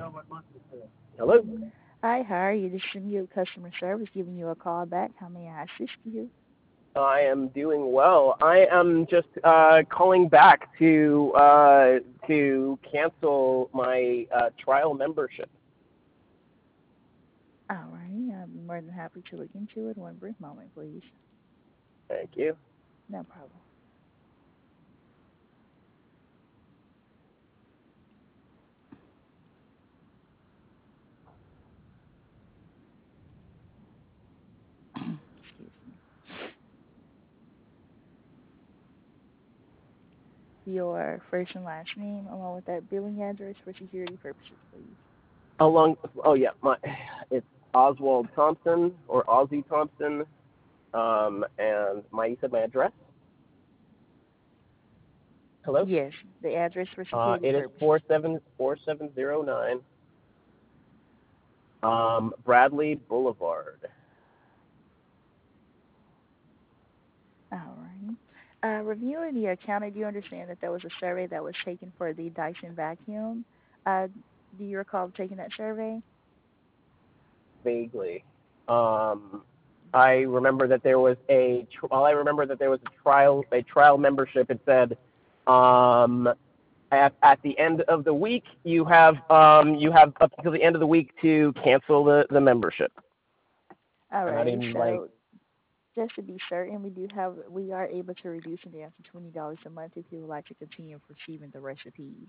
Hello. Hi, how are you? This is Mute Customer Service giving you a call back. How may I assist you? I am doing well. I am just calling back to cancel my trial membership. All right, I'll be more than happy to look into it. One brief moment, please. Thank you. No problem. Excuse me. Your first and last name, along with that billing address for security purposes, please. Along. Oh yeah, it's Oswald Thompson or Ozzy Thompson. And you said my address. Hello. Yes, the address for security It is purposes, please. 474709 Bradley Boulevard. All right. Reviewing the account, I do understand that there was a survey that was taken for the Dyson vacuum. Uh, do you recall taking that survey? Vaguely. I remember that there was I remember that there was a trial membership. It said, at the end of the week, you have up until the end of the week to cancel the membership. And I Alrighty, didn't so just to be certain, we are able to reduce it down to $20 a month if you would like to continue receiving the recipes.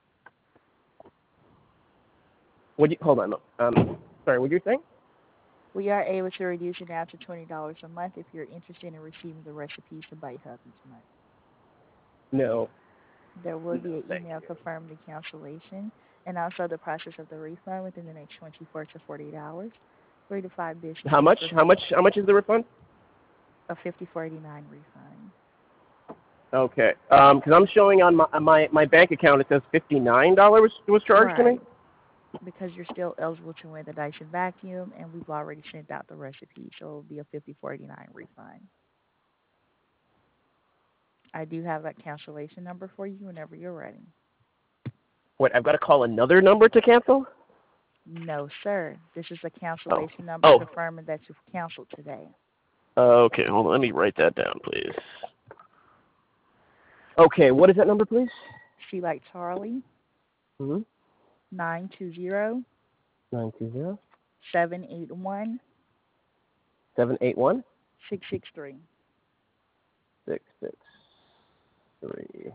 Hold on. Sorry, what you saying? We are able to reduce it down to $20 a month if you're interested in receiving the recipes to Bite Hub each month. No. There will No, be an thank email you. confirming the cancellation and also the process of the refund within the next 24 to 48 hours, 3 to 5 business How days much? for How much is the refund? a 54.89 refund. Okay. Because I'm showing on my bank account, it says $59 was charged to me. Right, because you're still eligible to win the Dyson vacuum, and we've already sent out the recipe, so it'll be a 54.89 refund. I do have that cancellation number for you whenever you're ready. Wait, I've got to call another number to cancel? No, sir. This is a Oh. cancellation number Oh. confirming that you've canceled today. Okay, hold on. Let me write that down, please. Okay, what is that number, please? C like Charlie, Mm-hmm. 920 920 781 781 663. 663.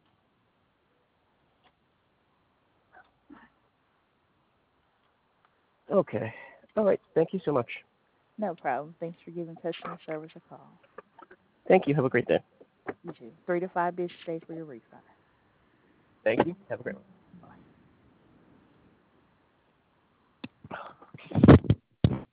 Okay. All right. Thank you so much. No problem. Thanks for giving customer service a call. Thank you. Have a great day. You too. 3 to 5 business days for your refund. Thank you. Have a great one.